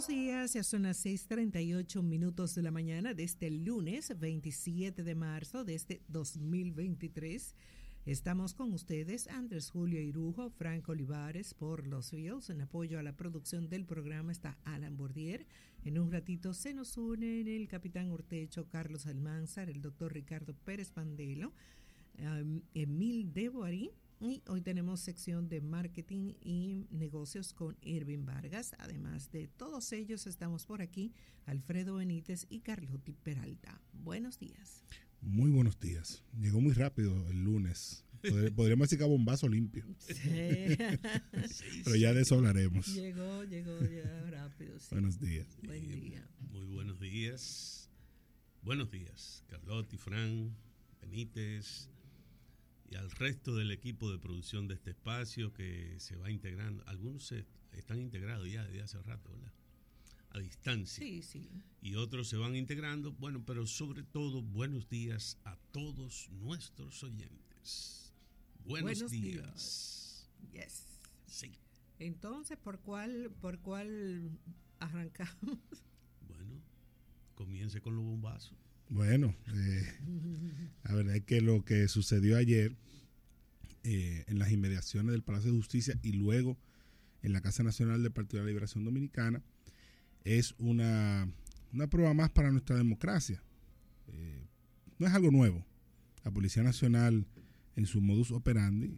Buenos días, ya son las 6:38 de la mañana de este lunes 27 de marzo de este 2023. Estamos con ustedes, Andrés Julio Irujo, Franco Olivares por los Fields. En apoyo a la producción del programa está Alan Bordier. En un ratito se nos unen el capitán Ortecho, Carlos Almanzar, el doctor Ricardo Pérez Pandelo, Emil de Boarí. Y hoy tenemos sección de marketing y negocios con Irving Vargas. Además de todos ellos, estamos por aquí, Alfredo Benítez y Carlotti Peralta. Buenos días. Muy buenos días. Llegó muy rápido el lunes. Podríamos decir que a bombazo limpio. Sí. Pero ya de eso hablaremos. Llegó ya rápido. Sí. Buenos días. Buen día. Muy buenos días. Buenos días, Carlotti, Fran, Benítez y al resto del equipo de producción de este espacio que se va integrando. Algunos están integrados ya desde hace rato, ¿verdad? A distancia. Sí. Y otros se van integrando. Bueno, pero sobre todo, buenos días a todos nuestros oyentes. Buenos días. Yes. Sí. Entonces, ¿por cuál arrancamos? Bueno, comience con los bombazos. Bueno, la verdad es que lo que sucedió ayer en las inmediaciones del Palacio de Justicia y luego en la Casa Nacional del Partido de la Liberación Dominicana es una prueba más para nuestra democracia. No es algo nuevo. La Policía Nacional, en su modus operandi,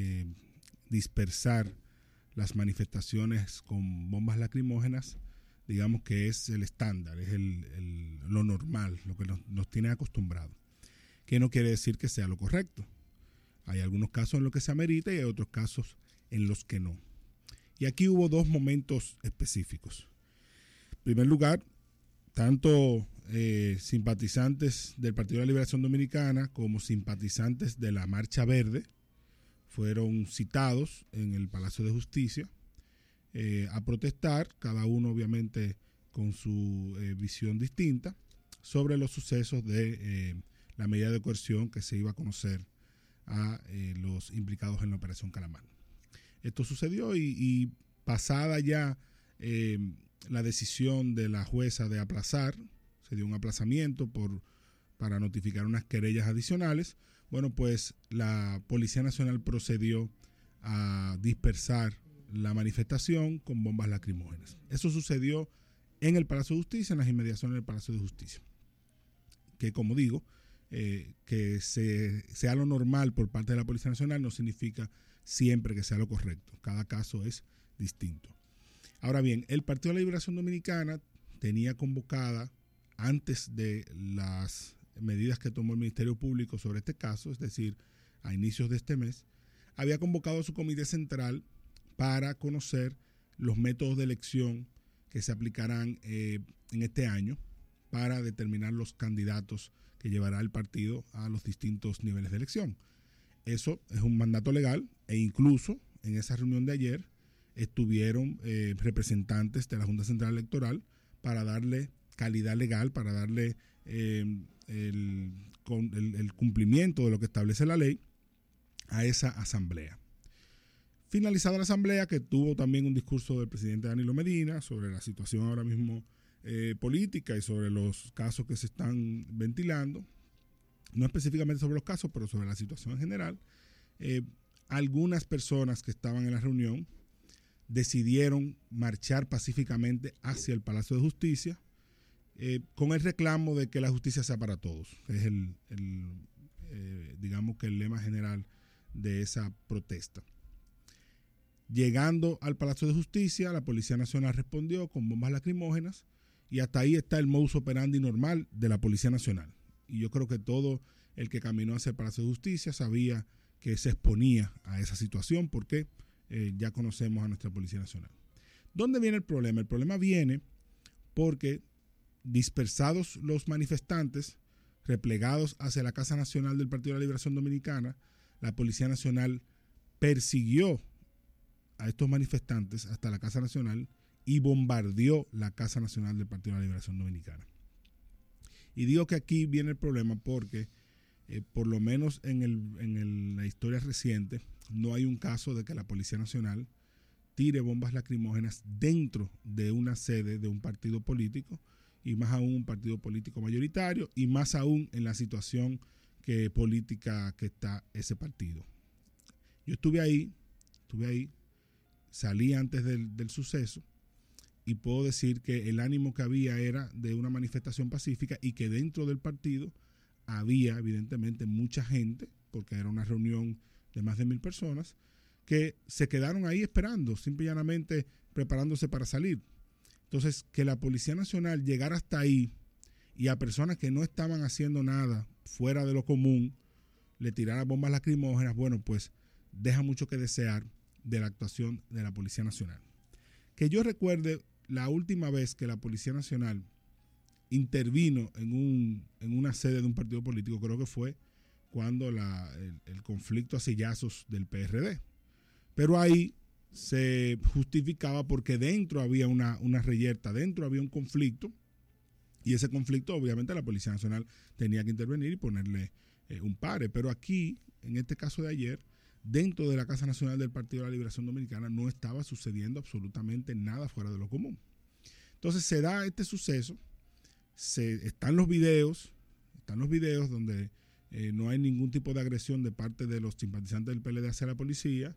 dispersar las manifestaciones con bombas lacrimógenas, digamos que es el estándar, es lo normal, lo que nos tiene acostumbrados. Que no quiere decir que sea lo correcto. Hay algunos casos en los que se amerita y hay otros casos en los que no. Y aquí hubo dos momentos específicos. En primer lugar, tanto simpatizantes del Partido de la Liberación Dominicana como simpatizantes de la Marcha Verde fueron citados en el Palacio de Justicia a protestar, cada uno obviamente con su visión distinta, sobre los sucesos de la medida de coerción que se iba a conocer a los implicados en la Operación Calamar. Esto sucedió y pasada ya la decisión de la jueza de aplazar, se dio un aplazamiento para notificar unas querellas adicionales. Bueno, pues la Policía Nacional procedió a dispersar la manifestación con bombas lacrimógenas. Eso sucedió en el Palacio de Justicia, en las inmediaciones del Palacio de Justicia. Que como digo, que sea lo normal por parte de la Policía Nacional no significa siempre que sea lo correcto. Cada caso es distinto. Ahora bien, el Partido de la Liberación Dominicana tenía convocada, antes de las medidas que tomó el Ministerio Público sobre este caso, es decir, a inicios de este mes, había convocado a su comité central para conocer los métodos de elección que se aplicarán en este año para determinar los candidatos que llevará el partido a los distintos niveles de elección. Eso es un mandato legal e incluso en esa reunión de ayer estuvieron representantes de la Junta Central Electoral para darle calidad legal, para darle el cumplimiento de lo que establece la ley a esa asamblea. Finalizada la asamblea, que tuvo también un discurso del presidente Danilo Medina sobre la situación ahora mismo política y sobre los casos que se están ventilando, no específicamente sobre los casos, pero sobre la situación en general, algunas personas que estaban en la reunión decidieron marchar pacíficamente hacia el Palacio de Justicia con el reclamo de que la justicia sea para todos. Es digamos que el lema general de esa protesta. Llegando al Palacio de Justicia, la Policía Nacional respondió con bombas lacrimógenas y hasta ahí está el modus operandi normal de la Policía Nacional. Y yo creo que todo el que caminó hacia el Palacio de Justicia sabía que se exponía a esa situación porque ya conocemos a nuestra Policía Nacional. ¿Dónde viene el problema? El problema viene porque dispersados los manifestantes, replegados hacia la Casa Nacional del Partido de la Liberación Dominicana, la Policía Nacional persiguió a estos manifestantes hasta la Casa Nacional y bombardeó la Casa Nacional del Partido de la Liberación Dominicana. Y digo que aquí viene el problema porque por lo menos en la historia reciente no hay un caso de que la Policía Nacional tire bombas lacrimógenas dentro de una sede de un partido político, y más aún un partido político mayoritario, y más aún en la situación política que está ese partido. Yo estuve ahí, salí antes del suceso, y puedo decir que el ánimo que había era de una manifestación pacífica, y que dentro del partido había evidentemente mucha gente, porque era una reunión de más de 1,000 personas, que se quedaron ahí esperando, simple y llanamente preparándose para salir. Entonces, que la Policía Nacional llegara hasta ahí y a personas que no estaban haciendo nada fuera de lo común le tirara bombas lacrimógenas, bueno, pues deja mucho que desear de la actuación de la Policía Nacional. Que yo recuerde, la última vez que la Policía Nacional intervino en una sede de un partido político, creo que fue cuando el conflicto a sillazos del PRD. Pero ahí se justificaba porque dentro había una reyerta, dentro había un conflicto, y ese conflicto obviamente la Policía Nacional tenía que intervenir y ponerle un pare. Pero aquí, en este caso de ayer, dentro de la Casa Nacional del Partido de la Liberación Dominicana no estaba sucediendo absolutamente nada fuera de lo común. Entonces se da este suceso, están los videos donde no hay ningún tipo de agresión de parte de los simpatizantes del PLD hacia la policía.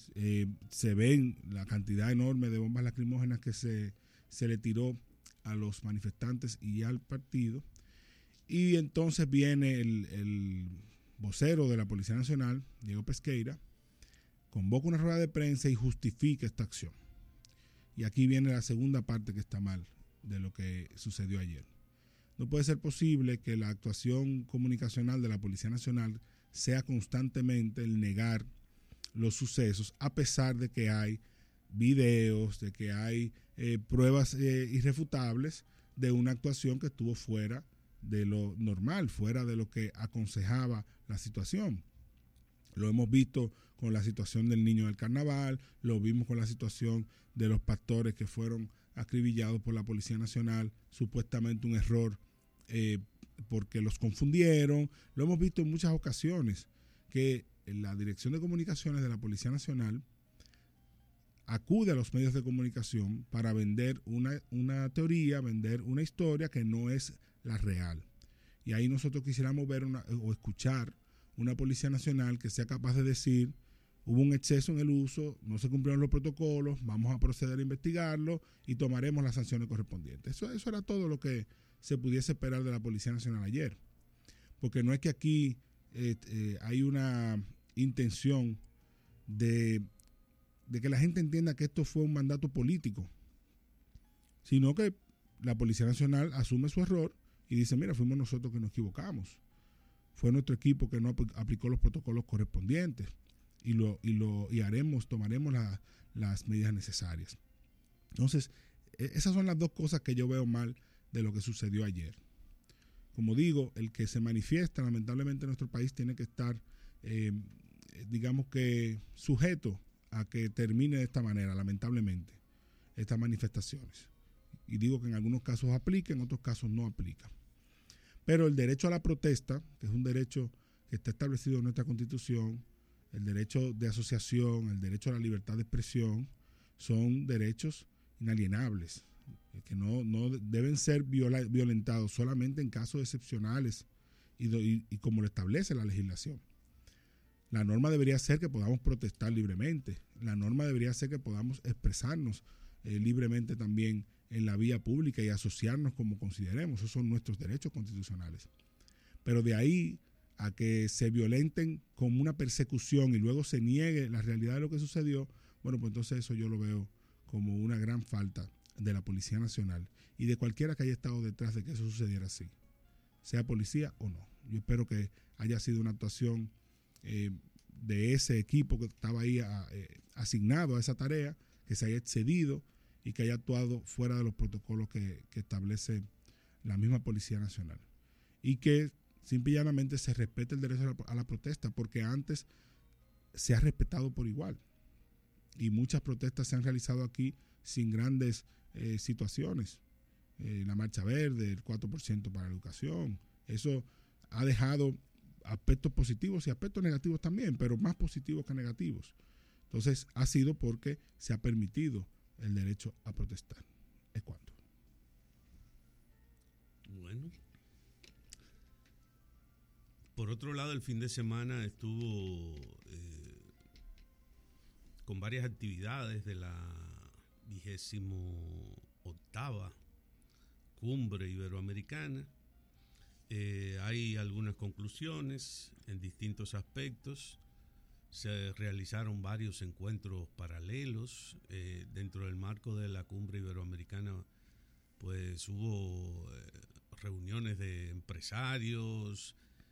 Se ven la cantidad enorme de bombas lacrimógenas que se le tiró a los manifestantes y al partido. Y entonces viene el vocero de la Policía Nacional, Diego Pesqueira, convoca una rueda de prensa y justifica esta acción. Y aquí viene la segunda parte que está mal de lo que sucedió ayer. No puede ser posible que la actuación comunicacional de la Policía Nacional sea constantemente el negar los sucesos, a pesar de que hay videos, de que hay pruebas irrefutables de una actuación que estuvo fuera de lo normal, fuera de lo que aconsejaba la situación. Lo hemos visto con la situación del niño del carnaval, lo vimos con la situación de los pastores que fueron acribillados por la Policía Nacional, supuestamente un error porque los confundieron. Lo hemos visto en muchas ocasiones que la Dirección de Comunicaciones de la Policía Nacional acude a los medios de comunicación para vender una teoría, vender una historia que no es la real. Y ahí nosotros quisiéramos ver o escuchar una Policía Nacional que sea capaz de decir: hubo un exceso en el uso, no se cumplieron los protocolos, vamos a proceder a investigarlo y tomaremos las sanciones correspondientes. Eso era todo lo que se pudiese esperar de la Policía Nacional ayer. Porque no es que aquí hay una intención de que la gente entienda que esto fue un mandato político, sino que la Policía Nacional asume su error y dice: mira, fuimos nosotros que nos equivocamos, fue nuestro equipo que no aplicó los protocolos correspondientes y tomaremos las medidas necesarias. Entonces, esas son las dos cosas que yo veo mal de lo que sucedió ayer. Como digo, el que se manifiesta lamentablemente en nuestro país tiene que estar digamos que sujeto a que termine de esta manera, lamentablemente, estas manifestaciones. Y digo que en algunos casos aplica, en otros casos no aplica. Pero el derecho a la protesta, que es un derecho que está establecido en nuestra Constitución, el derecho de asociación, el derecho a la libertad de expresión, son derechos inalienables, que no deben ser violentados solamente en casos excepcionales y como lo establece la legislación. La norma debería ser que podamos protestar libremente. La norma debería ser que podamos expresarnos libremente también en la vía pública y asociarnos como consideremos. Esos son nuestros derechos constitucionales. Pero de ahí a que se violenten como una persecución y luego se niegue la realidad de lo que sucedió, bueno, pues entonces eso yo lo veo como una gran falta de la Policía Nacional y de cualquiera que haya estado detrás de que eso sucediera así, sea policía o no. Yo espero que haya sido una actuación de ese equipo que estaba ahí asignado a esa tarea, que se haya excedido y que haya actuado fuera de los protocolos que establece la misma Policía Nacional. Y que simple y llanamente se respete el derecho a la protesta, porque antes se ha respetado por igual. Y muchas protestas se han realizado aquí sin grandes situaciones. La Marcha Verde, el 4% para la educación. Eso ha dejado aspectos positivos y aspectos negativos también, pero más positivos que negativos. Entonces, ha sido porque se ha permitido el derecho a protestar. ¿Es cuánto? Bueno. Por otro lado, el fin de semana estuvo con varias actividades de la 28ª Cumbre Iberoamericana. Hay algunas conclusiones en distintos aspectos. Se realizaron varios encuentros paralelos dentro del marco de la Cumbre Iberoamericana. Pues hubo reuniones de empresarios.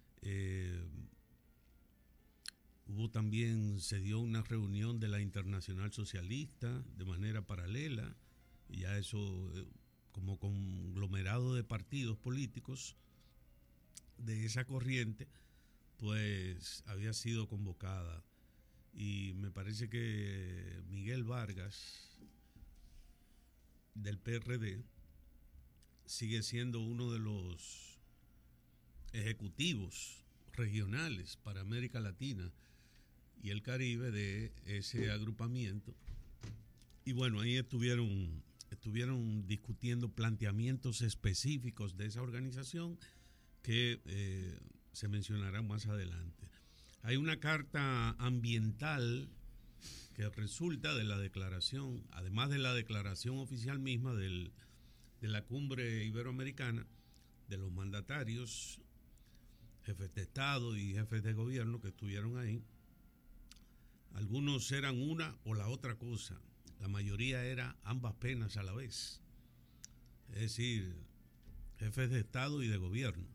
Se dio una reunión de la Internacional Socialista de manera paralela, y ya eso como conglomerado de partidos políticos de esa corriente, pues había sido convocada. Y me parece que Miguel Vargas, del PRD, sigue siendo uno de los ejecutivos regionales para América Latina y el Caribe de ese agrupamiento. Y bueno, ahí estuvieron discutiendo planteamientos específicos de esa organización que se mencionarán más adelante. Hay una carta ambiental que resulta de la declaración, además de la declaración oficial misma de la Cumbre Iberoamericana, de los mandatarios, jefes de Estado y jefes de gobierno que estuvieron ahí. Algunos eran una o la otra cosa, la mayoría era ambas penas a la vez, es decir, jefes de Estado y de gobierno.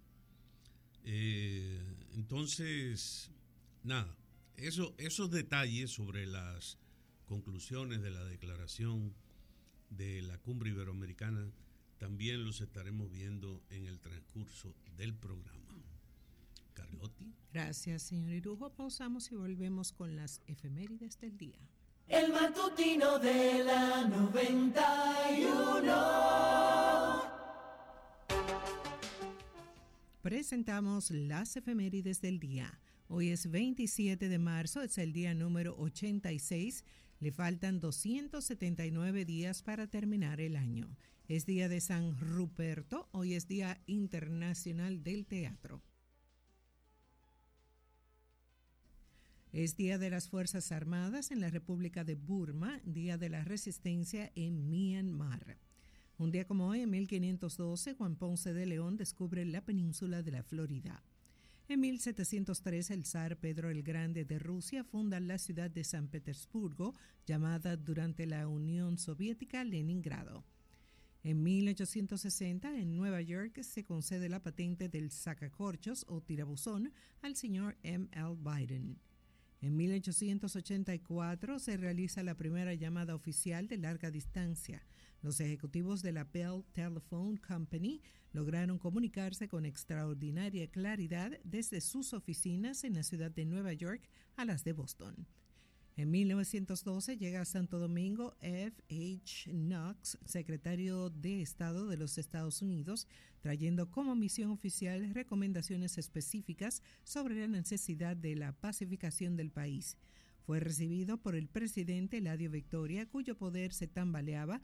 Entonces, nada, esos detalles sobre las conclusiones de la declaración de la Cumbre Iberoamericana también los estaremos viendo en el transcurso del programa. Carlotti. Gracias, señor Irujo. Pausamos y volvemos con las efemérides del día. El matutino de la 91. Presentamos las efemérides del día. Hoy es 27 de marzo, es el día número 86. Le faltan 279 días para terminar el año. Es día de San Ruperto. Hoy es Día Internacional del Teatro. Es Día de las Fuerzas Armadas en la República de Burma, Día de la Resistencia en Myanmar. Un día como hoy, en 1512, Juan Ponce de León descubre la península de la Florida. En 1703, el zar Pedro el Grande de Rusia funda la ciudad de San Petersburgo, llamada durante la Unión Soviética Leningrado. En 1860, en Nueva York, se concede la patente del sacacorchos o tirabuzón al señor M.L. Biden. En 1884 se realiza la primera llamada oficial de larga distancia. Los ejecutivos de la Bell Telephone Company lograron comunicarse con extraordinaria claridad desde sus oficinas en la ciudad de Nueva York a las de Boston. En 1912 llega a Santo Domingo F. H. Knox, secretario de Estado de los Estados Unidos, trayendo como misión oficial recomendaciones específicas sobre la necesidad de la pacificación del país. Fue recibido por el presidente Eladio Victoria, cuyo poder se tambaleaba